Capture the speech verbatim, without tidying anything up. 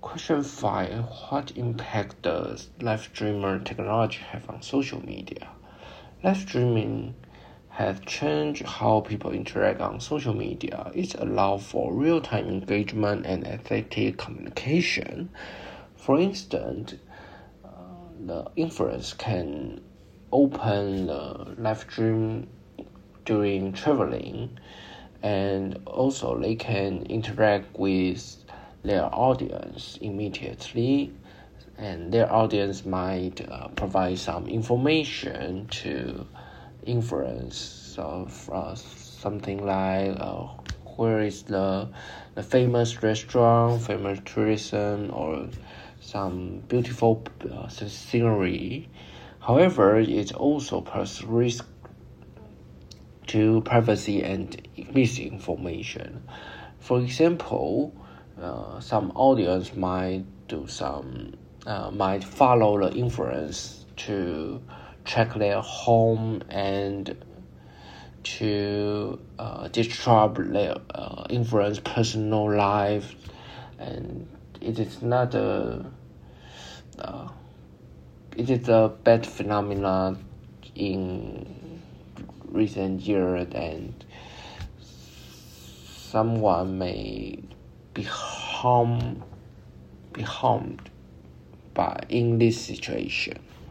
Question five. What impact does live streamer technology have on social media? Live streaming has changed how people interact on social media. It allows for real-time engagement and effective communication. For instance, uh, the influencers can open the live stream during traveling, and also they can interact with their audience immediately, and their audience might uh, provide some information to influence of uh, something like uh, where is the the famous restaurant, famous tourism, or some beautiful uh, scenery. However, it also poses risk to privacy and misinformation. For example, uh, some audience might do some uh, might follow the influence to check their home and to uh, disturb their uh, influence personal life, and it is not a uh, it is a bad phenomenon in recent years, and someone may be harmed be harmed by in this situation.